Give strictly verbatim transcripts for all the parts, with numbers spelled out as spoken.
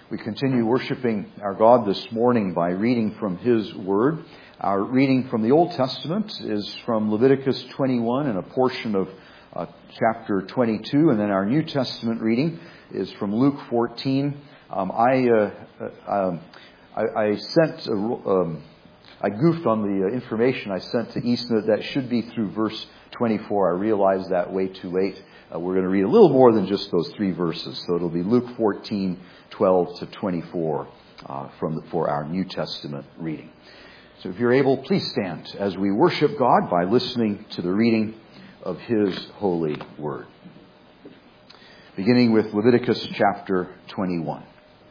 We continue worshiping our God this morning by reading from His Word. Our reading from the Old Testament is from Leviticus twenty-one and a portion of uh, chapter twenty-two, and then our New Testament reading is from Luke fourteen. Um, I, uh, uh, I I sent a, um, I goofed on the information I sent to Eastman. That should be through verse twenty-four. I realized that way too late. Uh, we're going to read a little more than just those three verses. So it'll be Luke fourteen, twelve to twenty-four uh, from the, for our New Testament reading. So if you're able, please stand as we worship God by listening to the reading of His holy word. Beginning with Leviticus chapter twenty-one.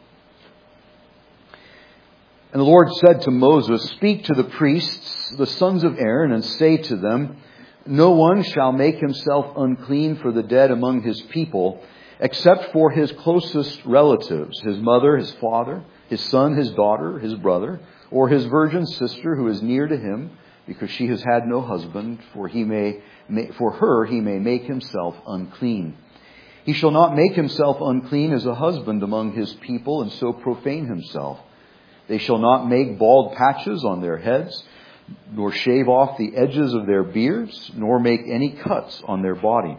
And the Lord said to Moses, "Speak to the priests, the sons of Aaron, and say to them, no one shall make himself unclean for the dead among his people, except for his closest relatives, his mother, his father, his son, his daughter, his brother, or his virgin sister who is near to him, because she has had no husband, for he may, for her he may make himself unclean. He shall not make himself unclean as a husband among his people, and so profane himself. They shall not make bald patches on their heads, nor shave off the edges of their beards, nor make any cuts on their body.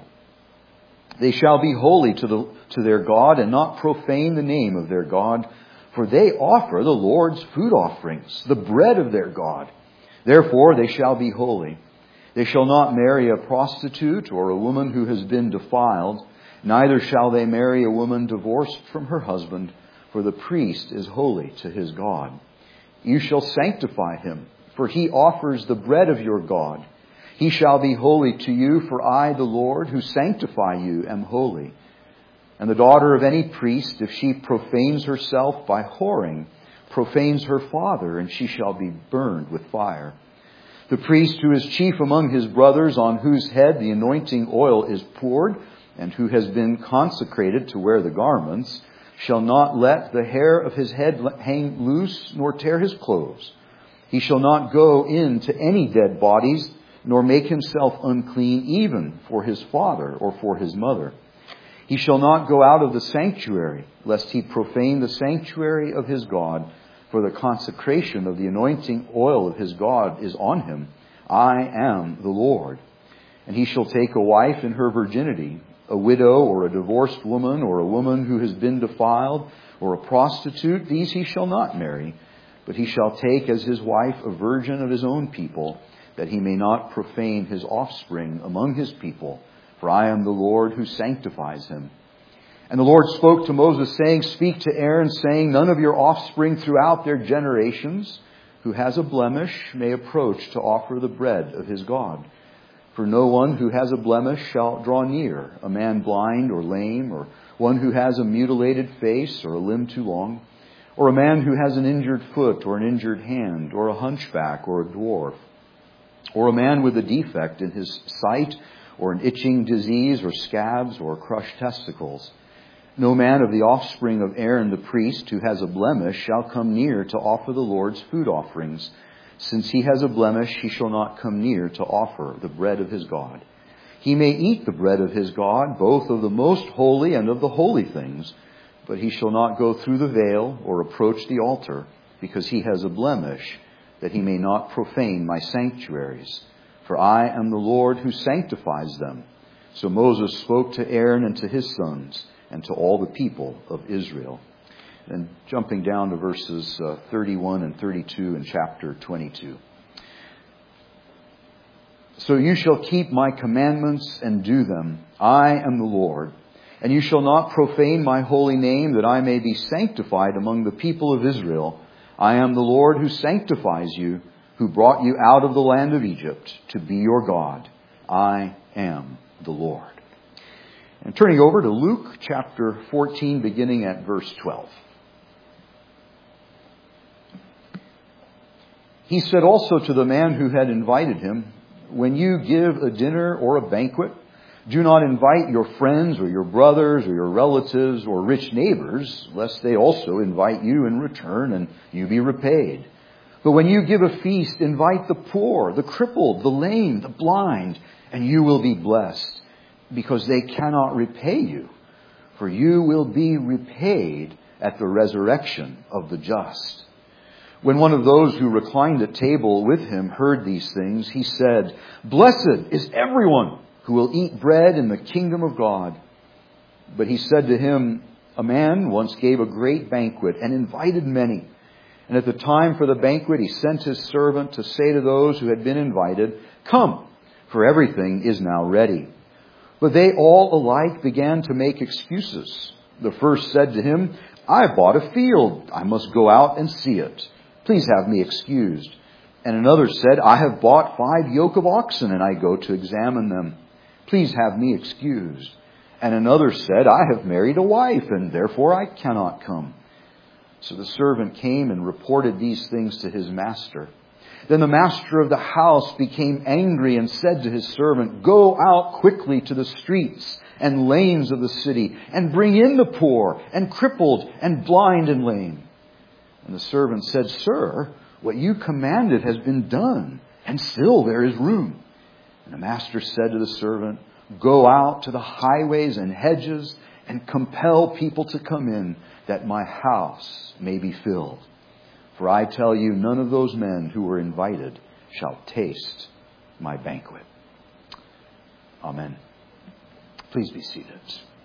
They shall be holy to the to their God, and not profane the name of their God, for they offer the Lord's food offerings, the bread of their God. Therefore they shall be holy. They shall not marry a prostitute or a woman who has been defiled, neither shall they marry a woman divorced from her husband, for the priest is holy to his God. You shall sanctify him, for he offers the bread of your God. He shall be holy to you, for I, the Lord, who sanctify you, am holy. And the daughter of any priest, if she profanes herself by whoring, profanes her father, and she shall be burned with fire. The priest who is chief among his brothers, on whose head the anointing oil is poured, and who has been consecrated to wear the garments, shall not let the hair of his head hang loose, nor tear his clothes. He shall not go in to any dead bodies, nor make himself unclean even for his father or for his mother. He shall not go out of the sanctuary, lest he profane the sanctuary of his God, for the consecration of the anointing oil of his God is on him. I am the Lord. And he shall take a wife in her virginity, a widow or a divorced woman, or a woman who has been defiled, or a prostitute. These he shall not marry. But he shall take as his wife a virgin of his own people, that he may not profane his offspring among his people. For I am the Lord who sanctifies him. And the Lord spoke to Moses, saying, Speak to Aaron, saying, None of your offspring throughout their generations, who has a blemish, may approach to offer the bread of his God. For no one who has a blemish shall draw near, a man blind or lame, or one who has a mutilated face, or a limb too long, or a man who has an injured foot or an injured hand, or a hunchback or a dwarf, or a man with a defect in his sight, or an itching disease, or scabs, or crushed testicles. No man of the offspring of Aaron the priest who has a blemish shall come near to offer the Lord's food offerings. Since he has a blemish, he shall not come near to offer the bread of his God. He may eat the bread of his God, both of the most holy and of the holy things, but he shall not go through the veil or approach the altar, because he has a blemish, that he may not profane my sanctuaries. For I am the Lord who sanctifies them. So Moses spoke to Aaron and to his sons, and to all the people of Israel. And jumping down to verses uh, thirty-one and thirty-two in chapter twenty-two. So you shall keep my commandments and do them. I am the Lord. And you shall not profane my holy name, that I may be sanctified among the people of Israel. I am the Lord who sanctifies you, who brought you out of the land of Egypt to be your God. I am the Lord. And turning over to Luke chapter fourteen, beginning at verse twelve. He said also to the man who had invited him, When you give a dinner or a banquet, do not invite your friends or your brothers or your relatives or rich neighbors, lest they also invite you in return and you be repaid. But when you give a feast, invite the poor, the crippled, the lame, the blind, and you will be blessed, because they cannot repay you, for you will be repaid at the resurrection of the just. When one of those who reclined at table with him heard these things, he said, "Blessed is everyone who will eat bread in the kingdom of God." But he said to him, "A man once gave a great banquet and invited many. And at the time for the banquet, he sent his servant to say to those who had been invited, 'Come, for everything is now ready.' But they all alike began to make excuses. The first said to him, 'I have bought a field. I must go out and see it. Please have me excused.' And another said, 'I have bought five yoke of oxen, and I go to examine them. Please have me excused.' And another said, 'I have married a wife, and therefore I cannot come.' So the servant came and reported these things to his master. Then the master of the house became angry and said to his servant, 'Go out quickly to the streets and lanes of the city, and bring in the poor, and crippled, and blind, and lame.' And the servant said, 'Sir, what you commanded has been done, and still there is room.' And the master said to the servant, 'Go out to the highways and hedges, and compel people to come in, that my house may be filled. For I tell you, none of those men who were invited shall taste my banquet.'" Amen. Please be seated.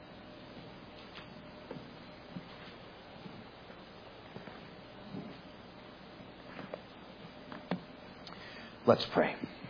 Let's pray.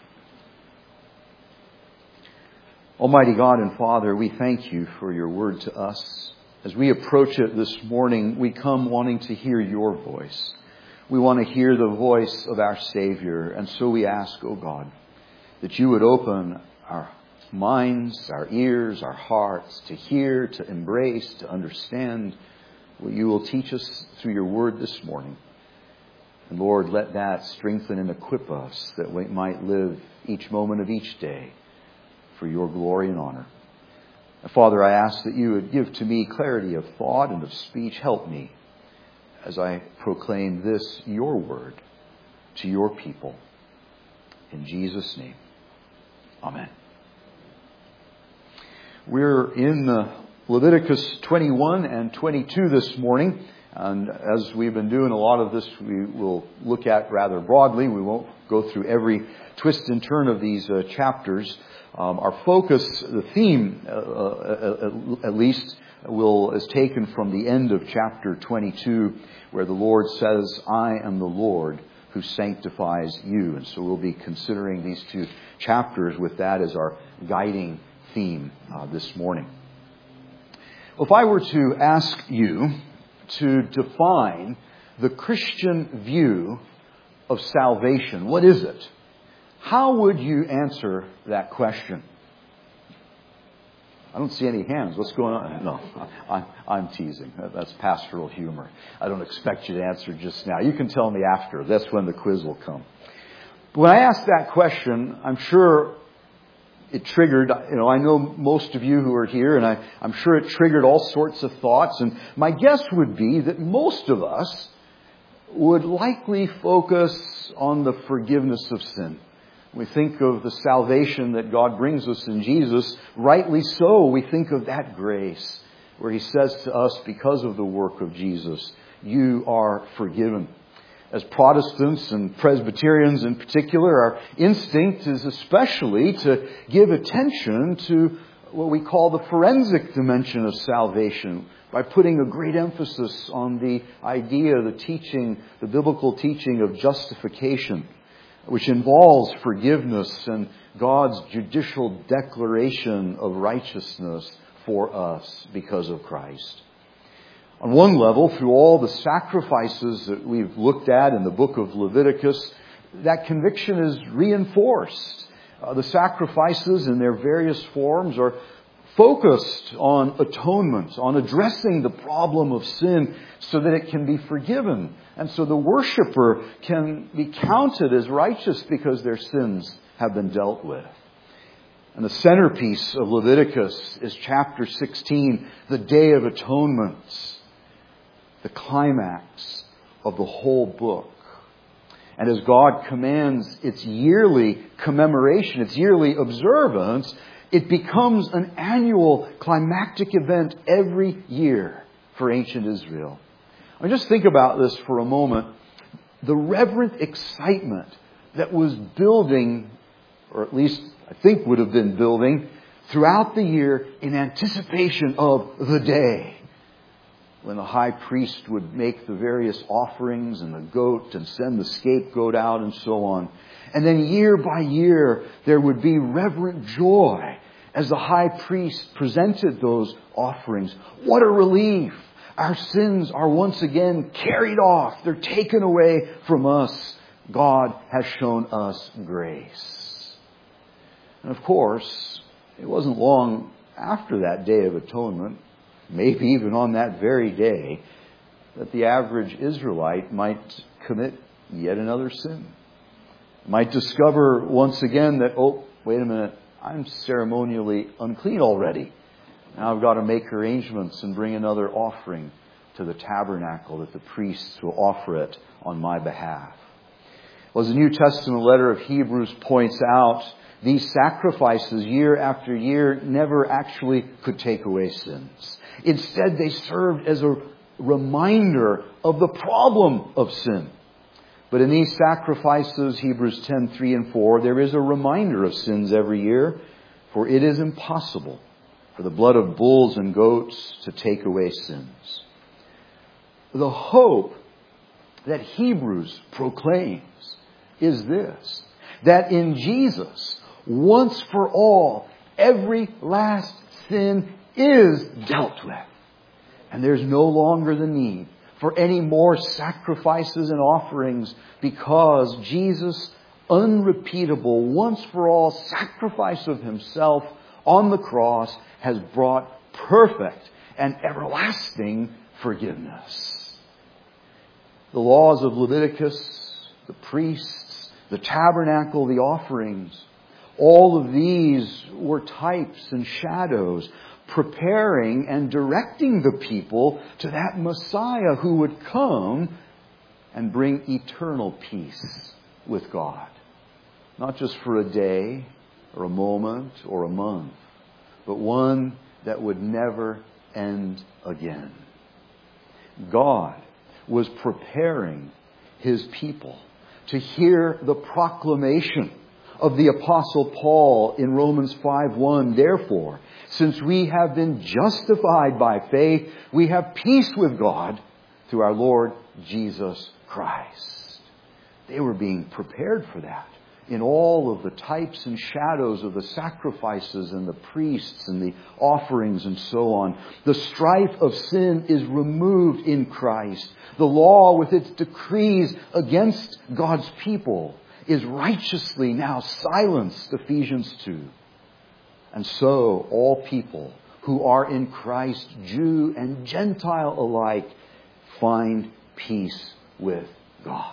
Almighty God and Father, we thank you for your word to us. As we approach it this morning, we come wanting to hear your voice. We want to hear the voice of our Savior. And so we ask, O God, that you would open our minds, our ears, our hearts to hear, to embrace, to understand what you will teach us through your word this morning. And Lord, let that strengthen and equip us that we might live each moment of each day for your glory and honor. And Father, I ask that you would give to me clarity of thought and of speech. Help me as I proclaim this, your word, to your people. In Jesus' name, amen. We're in uh, Leviticus twenty-one and twenty-two this morning. And as we've been doing a lot of this, we will look at rather broadly. We won't go through every twist and turn of these uh, chapters. Um, our focus, the theme, uh, uh, at least, will is taken from the end of chapter twenty-two, where the Lord says, "I am the Lord who sanctifies you." And so we'll be considering these two chapters with that as our guiding theme uh, this morning. If I were to ask you to define the Christian view of salvation, what is it? How would you answer that question? I don't see any hands. What's going on? No, I'm, I'm teasing. That's pastoral humor. I don't expect you to answer just now. You can tell me after. That's when the quiz will come. When I asked that question, I'm sure it triggered, you know, I know most of you who are here, and I, I'm sure it triggered all sorts of thoughts. And my guess would be that most of us would likely focus on the forgiveness of sin. We think of the salvation that God brings us in Jesus. Rightly so, we think of that grace where He says to us, because of the work of Jesus, you are forgiven. As Protestants and Presbyterians in particular, our instinct is especially to give attention to what we call the forensic dimension of salvation, by putting a great emphasis on the idea, the teaching, the biblical teaching of justification, which involves forgiveness and God's judicial declaration of righteousness for us because of Christ. On one level, through all the sacrifices that we've looked at in the book of Leviticus, that conviction is reinforced. Uh, the sacrifices in their various forms are focused on atonement, on addressing the problem of sin so that it can be forgiven. And so the worshiper can be counted as righteous because their sins have been dealt with. And the centerpiece of Leviticus is chapter sixteen, the Day of Atonement, the climax of the whole book. And as God commands its yearly commemoration, its yearly observance, it becomes an annual climactic event every year for ancient Israel. I mean, just think about this for a moment. The reverent excitement that was building, or at least I think would have been building, throughout the year in anticipation of the day when the high priest would make the various offerings and the goat and send the scapegoat out and so on. And then year by year there would be reverent joy as the high priest presented those offerings. What a relief! Our sins are once again carried off. They're taken away from us. God has shown us grace. And of course, it wasn't long after that Day of Atonement, maybe even on that very day, that the average Israelite might commit yet another sin. Might discover once again that, oh, wait a minute, I'm ceremonially unclean already. Now I've got to make arrangements and bring another offering to the tabernacle that the priests will offer it on my behalf. Well, as the New Testament letter of Hebrews points out, these sacrifices year after year never actually could take away sins. Instead, they served as a reminder of the problem of sin. But in these sacrifices, Hebrews ten, three and four, there is a reminder of sins every year, for it is impossible for the blood of bulls and goats to take away sins. The hope that Hebrews proclaims is this, that in Jesus, once for all, every last sin is dealt with. And there's no longer the need for any more sacrifices and offerings, because Jesus' unrepeatable, once for all sacrifice of himself on the cross has brought perfect and everlasting forgiveness. The laws of Leviticus, the priests, the tabernacle, the offerings, all of these were types and shadows, preparing and directing the people to that Messiah who would come and bring eternal peace with God. Not just for a day or a moment or a month, but one that would never end again. God was preparing his people to hear the proclamation of the Apostle Paul in Romans five one. Therefore, since we have been justified by faith, we have peace with God through our Lord Jesus Christ. They were being prepared for that in all of the types and shadows of the sacrifices and the priests and the offerings and so on. The strife of sin is removed in Christ. The law with its decrees against God's people is righteously now silenced, Ephesians two. And so all people who are in Christ, Jew and Gentile alike, find peace with God.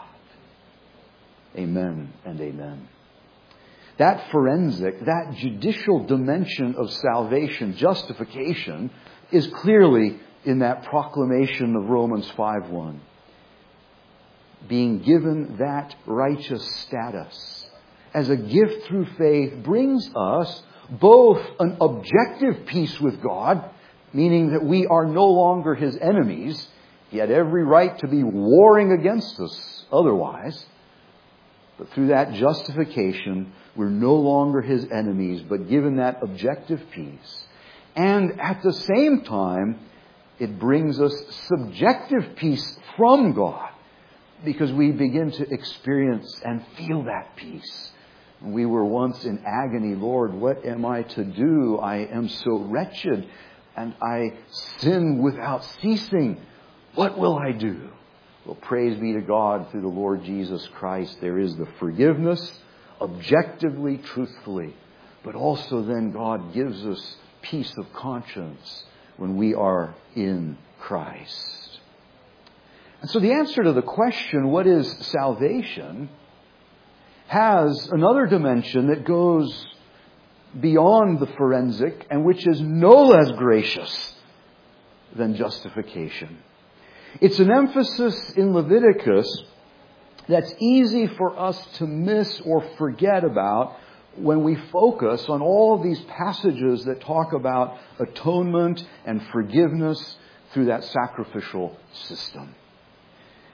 Amen and amen. That forensic, that judicial dimension of salvation, justification, is clearly in that proclamation of Romans five one. Being given that righteous status as a gift through faith brings us both an objective peace with God, meaning that we are no longer his enemies. He had every right to be warring against us otherwise. But through that justification, we're no longer his enemies, but given that objective peace. And at the same time, it brings us subjective peace from God, because we begin to experience and feel that peace. We were once in agony. Lord, what am I to do? I am so wretched, and I sin without ceasing. What will I do? Well, praise be to God through the Lord Jesus Christ. There is the forgiveness, objectively, truthfully. But also then God gives us peace of conscience when we are in Christ. And so the answer to the question, what is salvation, has another dimension that goes beyond the forensic and which is no less gracious than justification. It's an emphasis in Leviticus that's easy for us to miss or forget about when we focus on all of these passages that talk about atonement and forgiveness through that sacrificial system.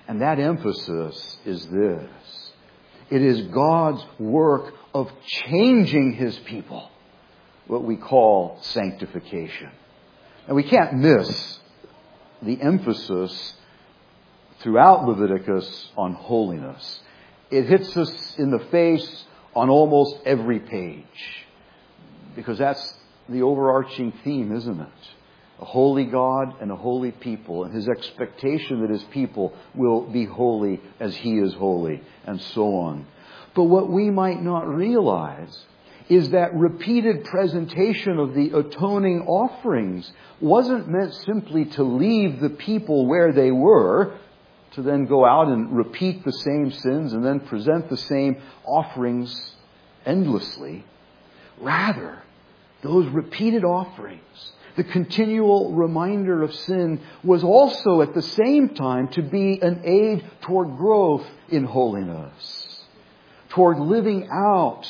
And that emphasis is this. It is God's work of changing His people, what we call sanctification. And we can't miss the emphasis throughout Leviticus on holiness. It hits us in the face on almost every page, because that's the overarching theme, isn't it? A holy God and a holy people, and His expectation that His people will be holy as He is holy, and so on. But what we might not realize is that repeated presentation of the atoning offerings wasn't meant simply to leave the people where they were, to then go out and repeat the same sins and then present the same offerings endlessly. Rather, those repeated offerings, the continual reminder of sin, was also at the same time to be an aid toward growth in holiness, toward living out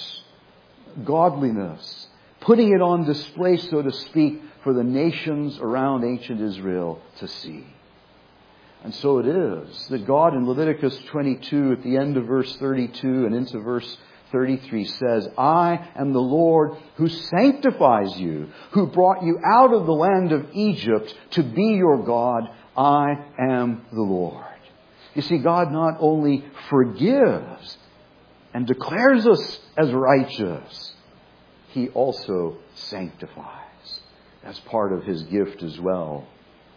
godliness, putting it on display, so to speak, for the nations around ancient Israel to see. And so it is that God in Leviticus twenty-two, at the end of verse thirty-two and into verse thirty-three, says, I am the Lord who sanctifies you, who brought you out of the land of Egypt to be your God. I am the Lord. You see, God not only forgives and declares us as righteous, He also sanctifies. That's part of His gift as well.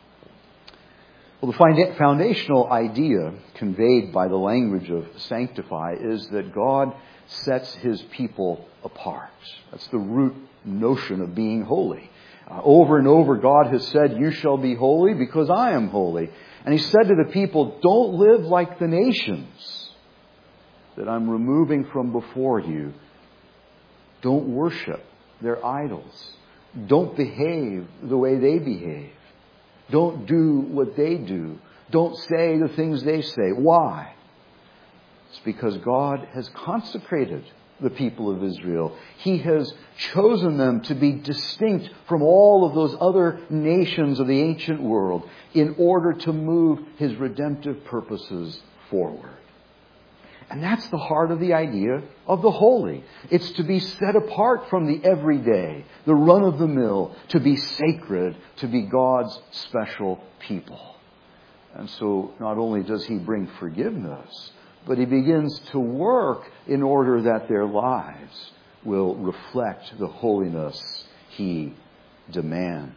Well, the foundational idea conveyed by the language of sanctify is that God sets His people apart. That's the root notion of being holy. Uh, over and over, God has said, you shall be holy because I am holy. And He said to the people, don't live like the nations that I'm removing from before you. Don't worship their idols. Don't behave the way they behave. Don't do what they do. Don't say the things they say. Why? It's because God has consecrated the people of Israel. He has chosen them to be distinct from all of those other nations of the ancient world in order to move His redemptive purposes forward. And that's the heart of the idea of the holy. It's to be set apart from the everyday, the run-of-the-mill, to be sacred, to be God's special people. And so not only does He bring forgiveness, but He begins to work in order that their lives will reflect the holiness He demands.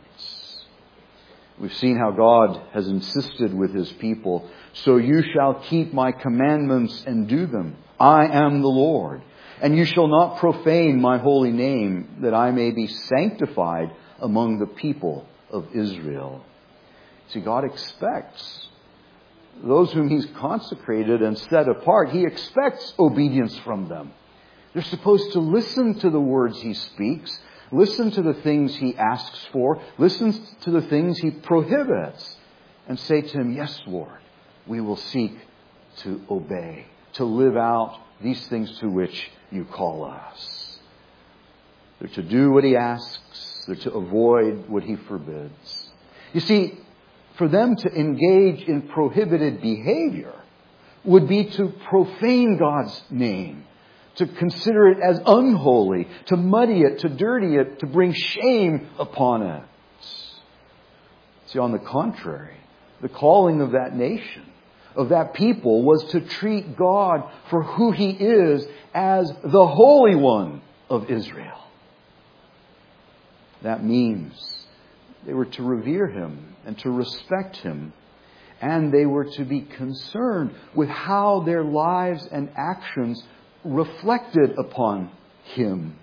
We've seen how God has insisted with His people, so you shall keep my commandments and do them. I am the Lord. And you shall not profane my holy name, that I may be sanctified among the people of Israel. See, God expects those whom He's consecrated and set apart, He expects obedience from them. They're supposed to listen to the words He speaks, listen to the things He asks for, listen to the things He prohibits, and say to Him, yes, Lord, we will seek to obey, to live out these things to which you call us. They're to do what He asks, they're to avoid what He forbids. You see, for them to engage in prohibited behavior would be to profane God's name, to consider it as unholy, to muddy it, to dirty it, to bring shame upon it. See, on the contrary, the calling of that nation, of that people, was to treat God for who He is as the Holy One of Israel. That means they were to revere Him and to respect Him. And they were to be concerned with how their lives and actions reflected upon Him.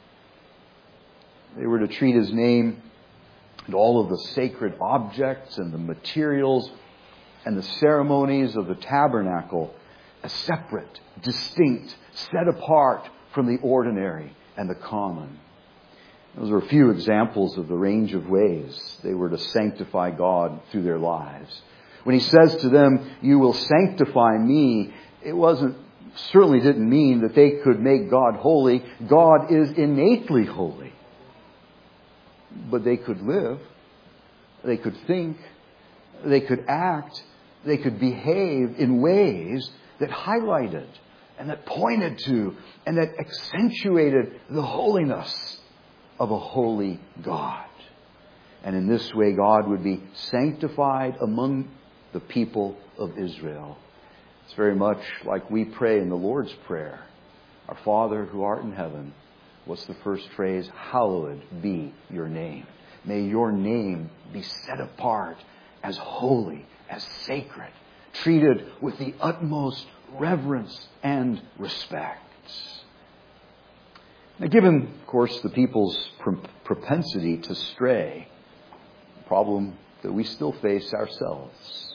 They were to treat His name and all of the sacred objects and the materials and the ceremonies of the tabernacle as separate, distinct, set apart from the ordinary and the common. Those are a few examples of the range of ways they were to sanctify God through their lives. When He says to them, you will sanctify me, it wasn't certainly didn't mean that they could make God holy. God is innately holy. But they could live, they could think, they could act, they could behave in ways that highlighted and that pointed to and that accentuated the holiness of a holy God. And in this way, God would be sanctified among the people of Israel. It's very much like we pray in the Lord's Prayer. Our Father who art in heaven. What's the first phrase? Hallowed be your name. May your name be set apart as holy, as sacred, treated with the utmost reverence and respect. Now, given, of course, the people's propensity to stray, a problem that we still face ourselves,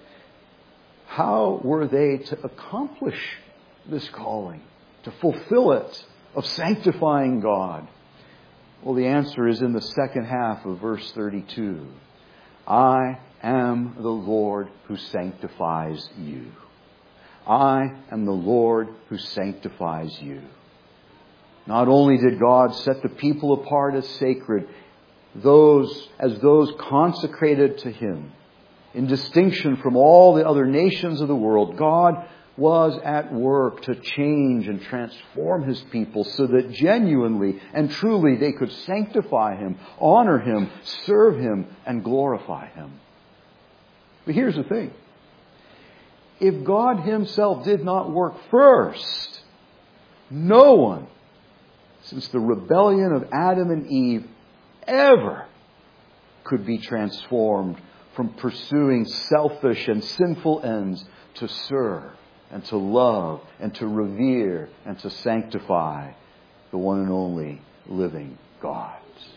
how were they to accomplish this calling, to fulfill it, of sanctifying God? Well, the answer is in the second half of verse thirty-two. I am the Lord who sanctifies you. I am the Lord who sanctifies you. Not only did God set the people apart as sacred, those as those consecrated to Him, in distinction from all the other nations of the world, God was at work to change and transform His people so that genuinely and truly they could sanctify Him, honor Him, serve Him, and glorify Him. But here's the thing. If God Himself did not work first, no one, since the rebellion of Adam and Eve, ever could be transformed from pursuing selfish and sinful ends to serve and to love and to revere and to sanctify the one and only living God.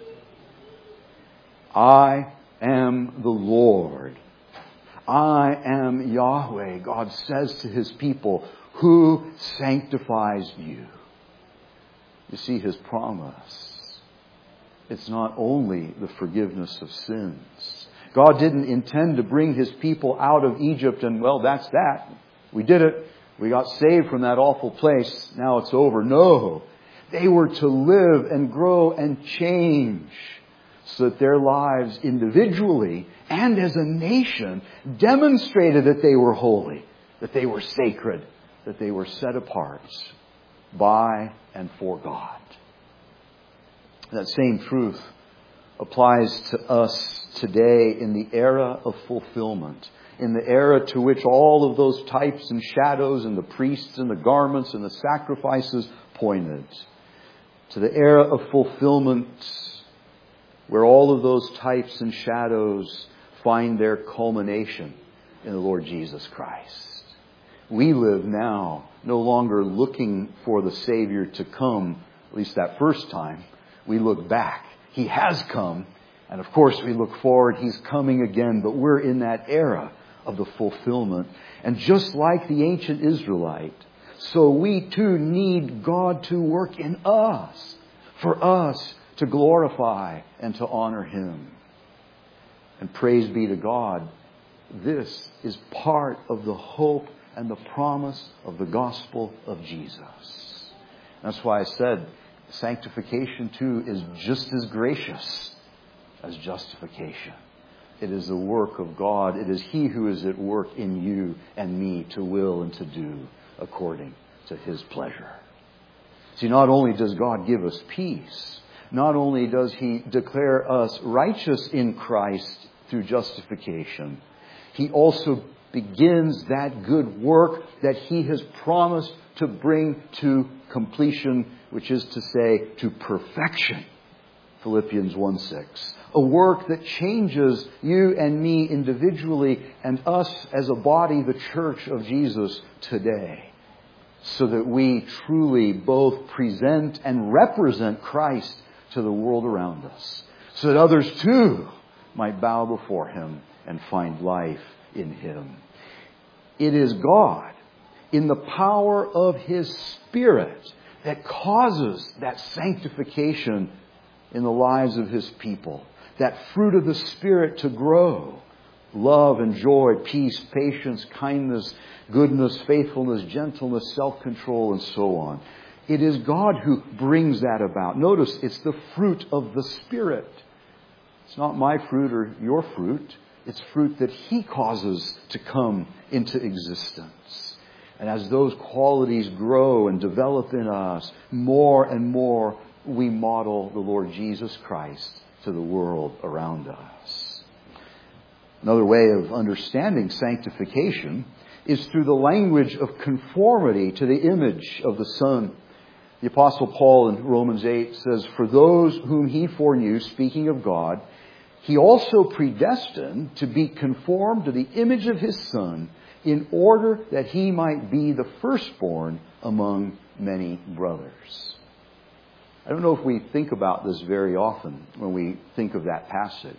I am the Lord. I am Yahweh, God says to His people, who sanctifies you. You see, His promise, it's not only the forgiveness of sins. God didn't intend to bring His people out of Egypt and, well, that's that. We did it. We got saved from that awful place. Now it's over. No. They were to live and grow and change so that their lives individually and as a nation demonstrated that they were holy, that they were sacred, that they were set apart by and for God. That same truth applies to us today in the era of fulfillment, in the era to which all of those types and shadows and the priests and the garments and the sacrifices pointed. To the era of fulfillment where all of those types and shadows find their culmination in the Lord Jesus Christ. We live now no longer looking for the Savior to come, at least that first time. We look back. He has come. And of course we look forward. He's coming again. But we're in that era of the fulfillment. And just like the ancient Israelite, so we too need God to work in us, for us to glorify and to honor Him. And praise be to God, this is part of the hope and the promise of the gospel of Jesus. That's why I said sanctification too is just as gracious as justification. It is the work of God. It is He who is at work in you and me to will and to do according to His pleasure. See, not only does God give us peace, not only does He declare us righteous in Christ through justification, He also begins that good work that He has promised to bring to completion, which is to say, to perfection. Philippians one six. A work that changes you and me individually and us as a body, the church of Jesus today, so that we truly both present and represent Christ to the world around us, so that others too might bow before Him and find life in Him. It is God, in the power of His Spirit, that causes that sanctification in the lives of His people. That fruit of the Spirit to grow. Love and joy, peace, patience, kindness, goodness, faithfulness, gentleness, self-control, and so on. It is God who brings that about. Notice, it's the fruit of the Spirit. It's not my fruit or your fruit. It's fruit that He causes to come into existence. And as those qualities grow and develop in us, more and more we model the Lord Jesus Christ to the world around us. Another way of understanding sanctification is through the language of conformity to the image of the Son. The Apostle Paul in Romans eight says, "For those whom He foreknew," speaking of God, "He also predestined to be conformed to the image of His Son, in order that He might be the firstborn among many brothers." I don't know if we think about this very often when we think of that passage.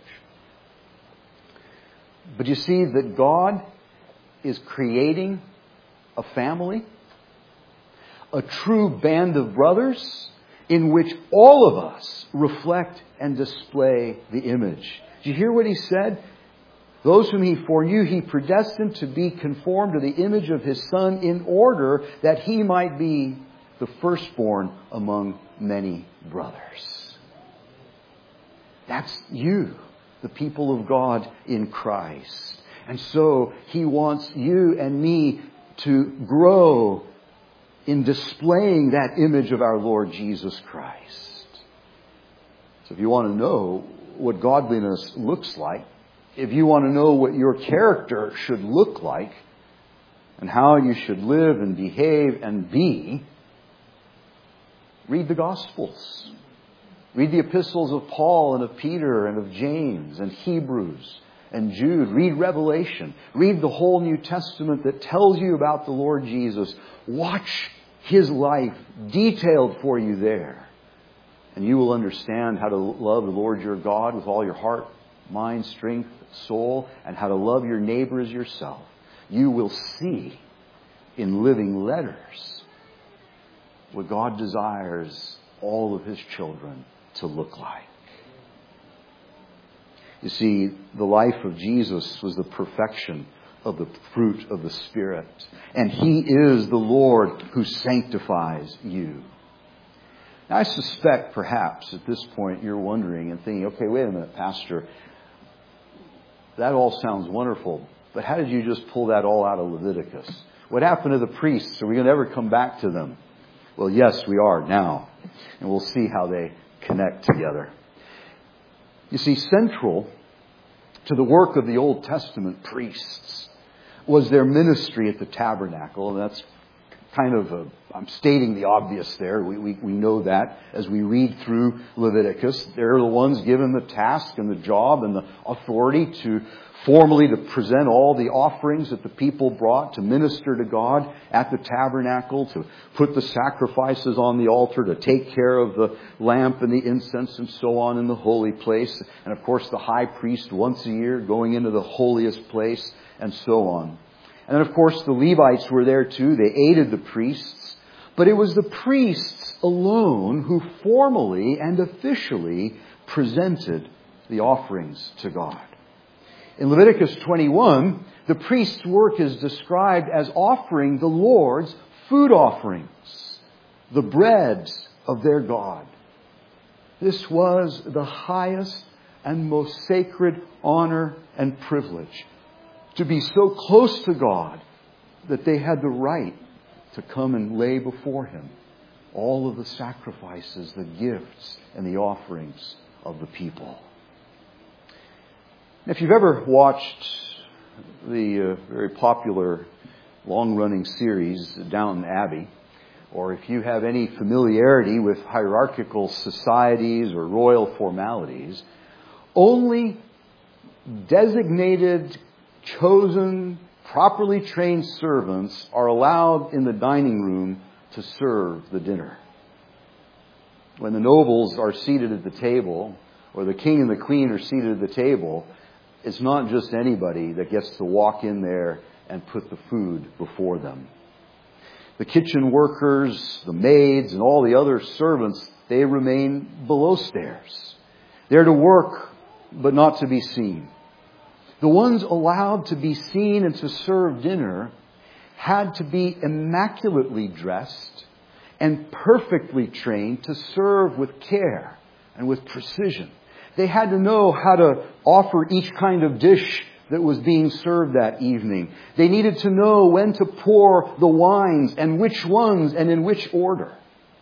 But you see that God is creating a family, a true band of brothers, in which all of us reflect and display the image. Did you hear what He said? Those whom He foreknew, He predestined to be conformed to the image of His Son, in order that He might be the firstborn among many brothers. That's you, the people of God in Christ. And so He wants you and me to grow in displaying that image of our Lord Jesus Christ. So if you want to know what godliness looks like, if you want to know what your character should look like, and how you should live and behave and be, read the Gospels. Read the epistles of Paul and of Peter and of James and Hebrews and Jude. Read Revelation. Read the whole New Testament that tells you about the Lord Jesus. Watch His life detailed for you there. And you will understand how to love the Lord your God with all your heart, mind, strength, soul, and how to love your neighbor as yourself. You will see in living letters what God desires all of His children to look like. You see, the life of Jesus was the perfection of the fruit of the Spirit. And He is the Lord who sanctifies you. Now, I suspect perhaps at this point you're wondering and thinking, okay, wait a minute, Pastor. That all sounds wonderful. But how did you just pull that all out of Leviticus? What happened to the priests? Are we going to ever come back to them? Well, yes, we are now. And we'll see how they connect together. You see, central to the work of the Old Testament priests was their ministry at the tabernacle. And that's kind of a, I'm stating the obvious there. We, we, we know that as we read through Leviticus. They're the ones given the task and the job and the authority to formally to present all the offerings that the people brought, to minister to God at the tabernacle, to put the sacrifices on the altar, to take care of the lamp and the incense and so on in the holy place. And of course the high priest once a year going into the holiest place and so on. And then of course the Levites were there too. They aided the priests. But it was the priests alone who formally and officially presented the offerings to God. In Leviticus twenty-one, the priest's work is described as offering the Lord's food offerings, the bread of their God. This was the highest and most sacred honor and privilege, to be so close to God that they had the right to come and lay before Him all of the sacrifices, the gifts, and the offerings of the people. If you've ever watched the uh, very popular long-running series Downton Abbey, or if you have any familiarity with hierarchical societies or royal formalities, only designated, chosen, properly trained servants are allowed in the dining room to serve the dinner. When the nobles are seated at the table, or the king and the queen are seated at the table, it's not just anybody that gets to walk in there and put the food before them. The kitchen workers, the maids, and all the other servants, they remain below stairs. They're to work, but not to be seen. The ones allowed to be seen and to serve dinner had to be immaculately dressed and perfectly trained to serve with care and with precision. They had to know how to offer each kind of dish that was being served that evening. They needed to know when to pour the wines and which ones and in which order.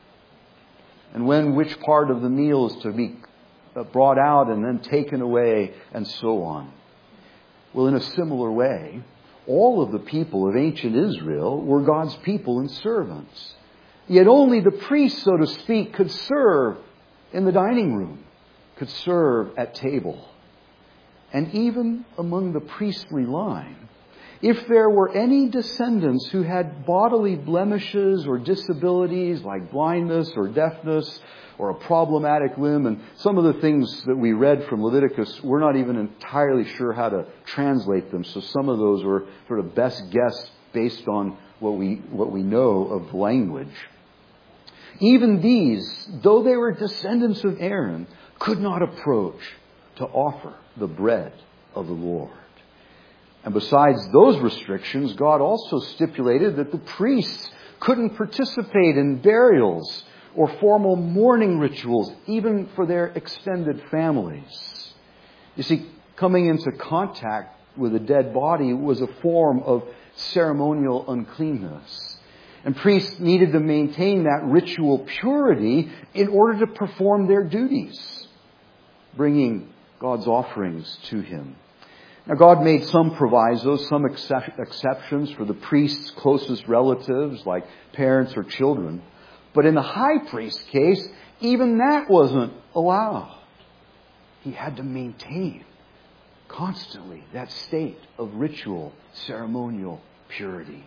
And when which part of the meal is to be brought out and then taken away and so on. Well, in a similar way, all of the people of ancient Israel were God's people and servants. Yet only the priest, so to speak, could serve in the dining room, could serve at table. And even among the priestly line, if there were any descendants who had bodily blemishes or disabilities like blindness or deafness or a problematic limb, and some of the things that we read from Leviticus, we're not even entirely sure how to translate them. So some of those were sort of best guessed based on what we what we know of language. Even these, though they were descendants of Aaron, could not approach to offer the bread of the Lord. And besides those restrictions, God also stipulated that the priests couldn't participate in burials or formal mourning rituals, even for their extended families. You see, coming into contact with a dead body was a form of ceremonial uncleanness. And priests needed to maintain that ritual purity in order to perform their duties, bringing God's offerings to Him. Now, God made some provisos, some excep- exceptions for the priest's closest relatives, like parents or children. But in the high priest's case, even that wasn't allowed. He had to maintain constantly that state of ritual, ceremonial purity.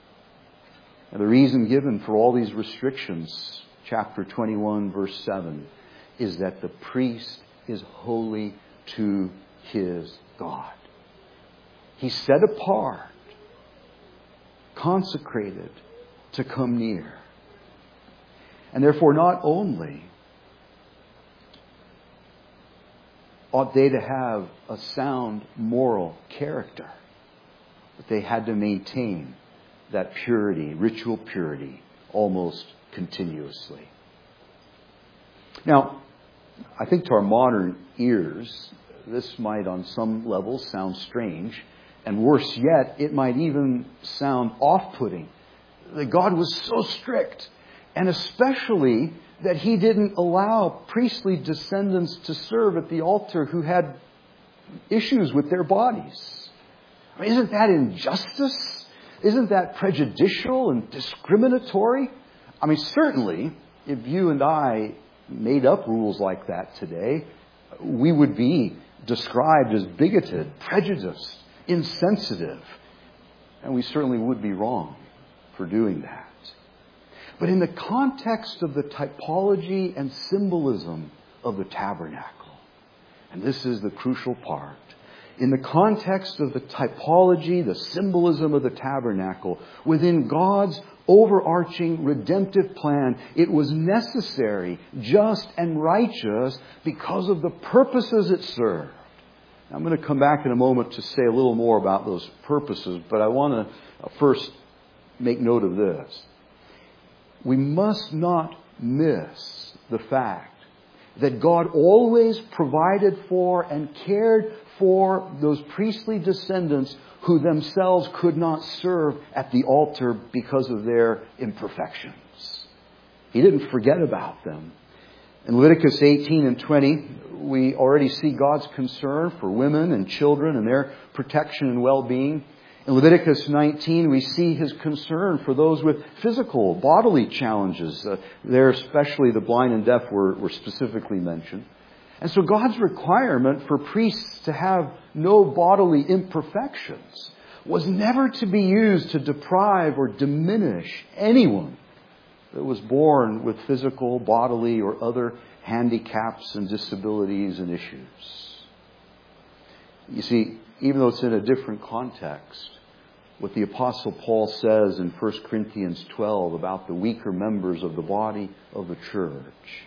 And the reason given for all these restrictions, chapter twenty-one, verse seven, is that the priest is holy to his God. He's set apart, consecrated to come near. And therefore, not only ought they to have a sound moral character, but they had to maintain that purity, ritual purity, almost continuously. Now, I think to our modern ears, this might on some level sound strange. And worse yet, it might even sound off-putting that God was so strict, and especially that He didn't allow priestly descendants to serve at the altar who had issues with their bodies. I mean, isn't that injustice? Isn't that prejudicial and discriminatory? I mean, certainly, if you and I made up rules like that today, we would be described as bigoted, prejudiced, insensitive. And we certainly would be wrong for doing that. But in the context of the typology and symbolism of the tabernacle, and this is the crucial part, in the context of the typology, the symbolism of the tabernacle, within God's overarching redemptive plan, it was necessary, just, and righteous because of the purposes it served. I'm going to come back in a moment to say a little more about those purposes, but I want to first make note of this. We must not miss the fact that God always provided for and cared for those priestly descendants who themselves could not serve at the altar because of their imperfections. He didn't forget about them. In Leviticus eighteen and twenty, we already see God's concern for women and children and their protection and well-being. In Leviticus nineteen, we see His concern for those with physical, bodily challenges. Uh, there, especially the blind and deaf were, were specifically mentioned. And so God's requirement for priests to have no bodily imperfections was never to be used to deprive or diminish anyone that was born with physical, bodily, or other handicaps and disabilities and issues. You see, even though it's in a different context, what the Apostle Paul says in First Corinthians twelve about the weaker members of the body of the church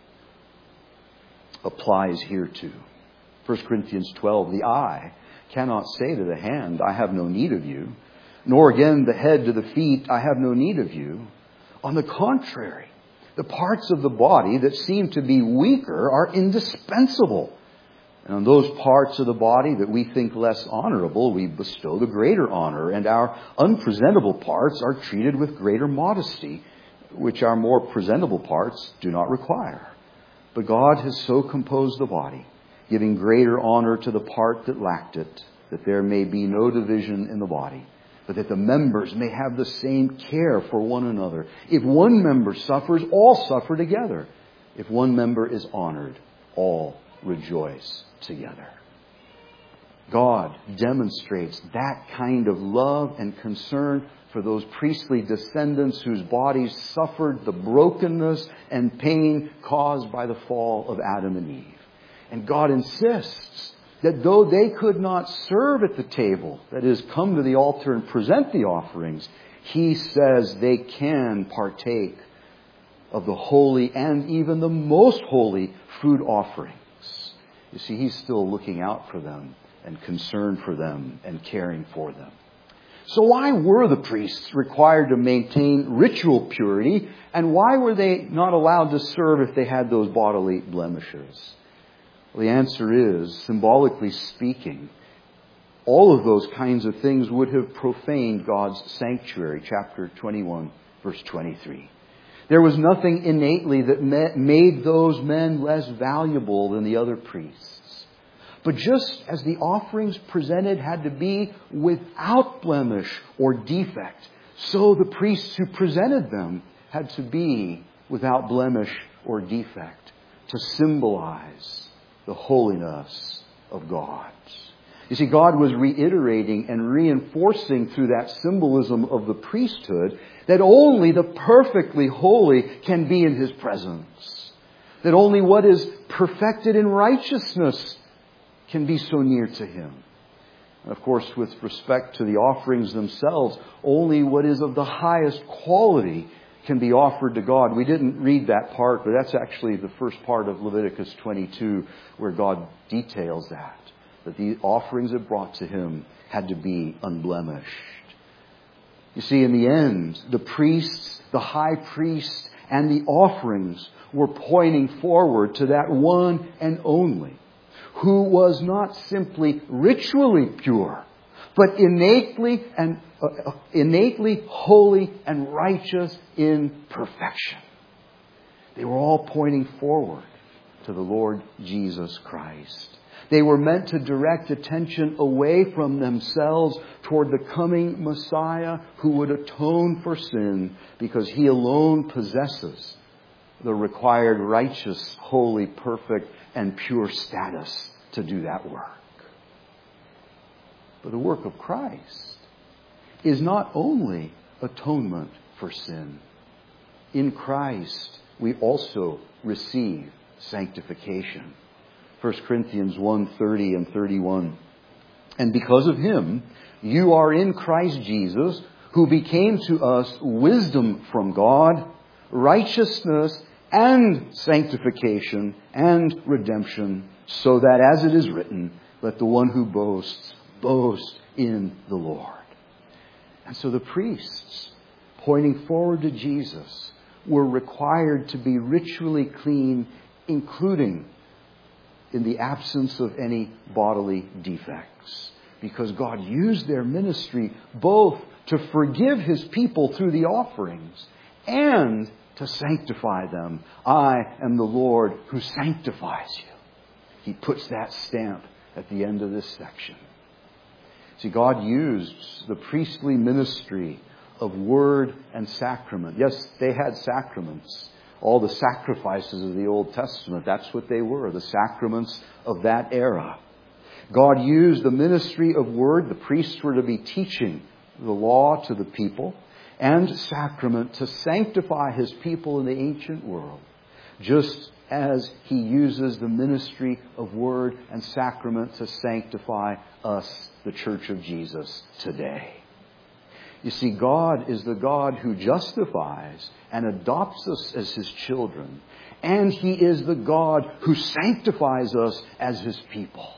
applies here too. First Corinthians twelve, the eye cannot say to the hand, I have no need of you, nor again the head to the feet, I have no need of you. On the contrary, the parts of the body that seem to be weaker are indispensable. And on those parts of the body that we think less honorable, we bestow the greater honor, and our unpresentable parts are treated with greater modesty, which our more presentable parts do not require. But God has so composed the body, giving greater honor to the part that lacked it, that there may be no division in the body, but that the members may have the same care for one another. If one member suffers, all suffer together. If one member is honored, all rejoice together. God demonstrates that kind of love and concern for those priestly descendants whose bodies suffered the brokenness and pain caused by the fall of Adam and Eve. And God insists that though they could not serve at the table, that is, come to the altar and present the offerings, He says they can partake of the holy and even the most holy food offerings. You see, He's still looking out for them and concerned for them and caring for them. So why were the priests required to maintain ritual purity, and why were they not allowed to serve if they had those bodily blemishes? Well, the answer is, symbolically speaking, all of those kinds of things would have profaned God's sanctuary, chapter twenty-one, verse twenty-three. There was nothing innately that made those men less valuable than the other priests. But just as the offerings presented had to be without blemish or defect, so the priests who presented them had to be without blemish or defect to symbolize the holiness of God. You see, God was reiterating and reinforcing through that symbolism of the priesthood that only the perfectly holy can be in His presence. That only what is perfected in righteousness can be so near to Him. And of course, with respect to the offerings themselves, only what is of the highest quality can be offered to God. We didn't read that part, but that's actually the first part of Leviticus twenty-two, where God details that. That the offerings that brought to Him had to be unblemished. You see, in the end, the priests, the high priest, and the offerings were pointing forward to that one and only, who was not simply ritually pure, but innately and uh, innately holy and righteous in perfection. They were all pointing forward to the Lord Jesus Christ. They were meant to direct attention away from themselves toward the coming Messiah who would atone for sin, because He alone possesses the required righteous, holy, perfect, and pure status to do that work. But the work of Christ is not only atonement for sin. In Christ, we also receive sanctification. First Corinthians one, thirty and thirty-one. And because of Him, you are in Christ Jesus, who became to us wisdom from God, righteousness and sanctification and redemption, so that as it is written, let the one who boasts, boast in the Lord. And so the priests, pointing forward to Jesus, were required to be ritually clean, including in the absence of any bodily defects. Because God used their ministry both to forgive His people through the offerings and to sanctify them. I am the Lord who sanctifies you. He puts that stamp at the end of this section. See, God used the priestly ministry of word and sacrament. Yes, they had sacraments. All the sacrifices of the Old Testament, that's what they were, the sacraments of that era. God used the ministry of word. The priests were to be teaching the law to the people, and sacrament to sanctify His people in the ancient world, just as He uses the ministry of word and sacrament to sanctify us, the Church of Jesus, today. You see, God is the God who justifies and adopts us as His children. And He is the God who sanctifies us as His people.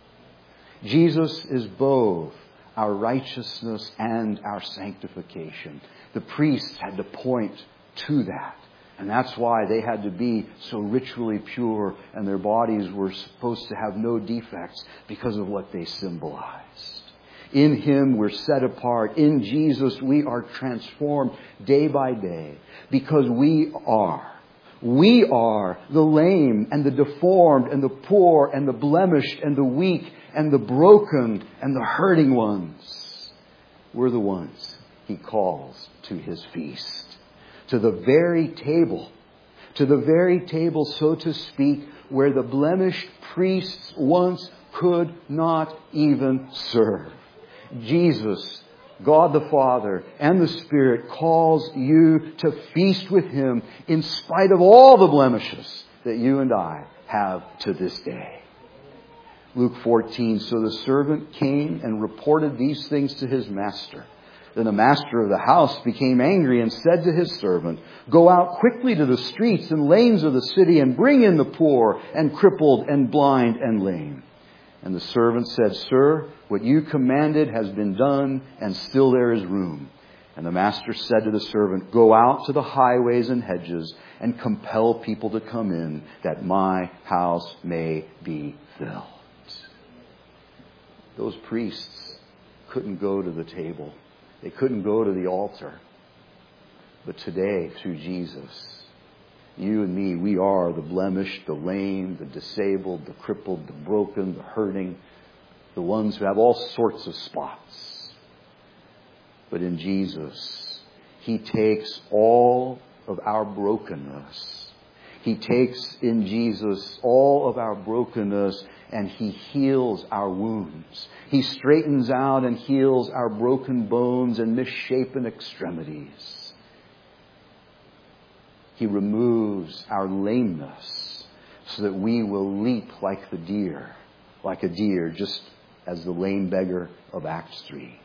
Jesus is both our righteousness and our sanctification. The priests had to point to that. And that's why they had to be so ritually pure, and their bodies were supposed to have no defects because of what they symbolized. In Him we're set apart. In Jesus we are transformed day by day because we are. We are the lame and the deformed and the poor and the blemished and the weak and the broken and the hurting ones. We're the ones He calls to His feast. To the very table, to the very table, so to speak, where the blemished priests once could not even serve. Jesus, God the Father and the Spirit calls you to feast with Him in spite of all the blemishes that you and I have to this day. Luke fourteen, so the servant came and reported these things to his master. Then the master of the house became angry and said to his servant, go out quickly to the streets and lanes of the city and bring in the poor and crippled and blind and lame. And the servant said, sir, what you commanded has been done, and still there is room. And the master said to the servant, go out to the highways and hedges and compel people to come in, that my house may be filled. Those priests couldn't go to the table. They couldn't go to the altar. But today, through Jesus, you and me, we are the blemished, the lame, the disabled, the crippled, the broken, the hurting, the ones who have all sorts of spots. But in Jesus, He takes all of our brokenness. He takes in Jesus all of our brokenness, and He heals our wounds. He straightens out and heals our broken bones and misshapen extremities. He removes our lameness so that we will leap like the deer, like a deer, just as the lame beggar of Acts three.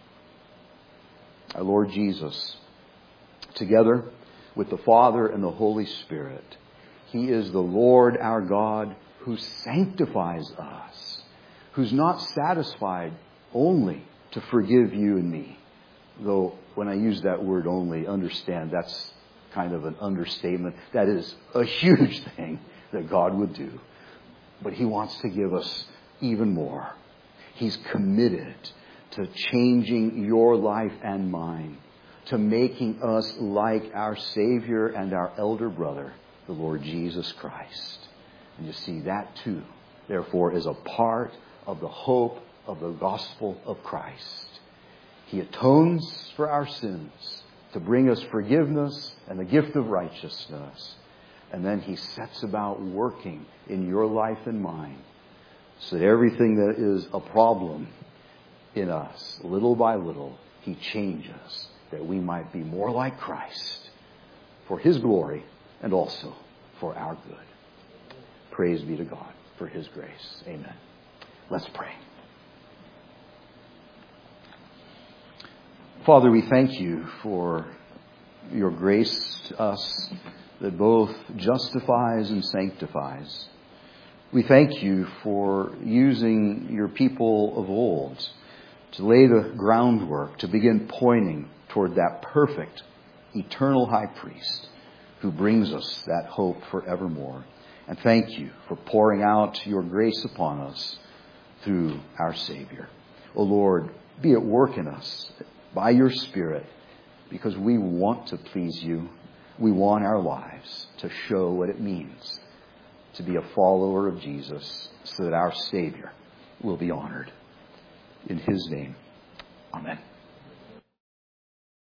Our Lord Jesus, together with the Father and the Holy Spirit, He is the Lord our God who sanctifies us, who's not satisfied only to forgive you and me. Though when I use that word only, understand that's kind of an understatement. That is a huge thing that God would do. But He wants to give us even more. He's committed to changing your life and mine, to making us like our Savior and our elder brother, the Lord Jesus Christ. And you see, that too, therefore, is a part of the hope of the gospel of Christ. He atones for our sins to bring us forgiveness and the gift of righteousness. And then He sets about working in your life and mine so that everything that is a problem in us, little by little, He changes that we might be more like Christ for His glory and also for our good. Praise be to God for His grace. Amen. Let's pray. Father, we thank You for Your grace to us that both justifies and sanctifies. We thank You for using Your people of old to lay the groundwork, to begin pointing toward that perfect, eternal high priest who brings us that hope forevermore. And thank You for pouring out Your grace upon us through our Savior. O Lord, be at work in us by Your Spirit, because we want to please You. We want our lives to show what it means to be a follower of Jesus, so that our Savior will be honored. In His name, amen.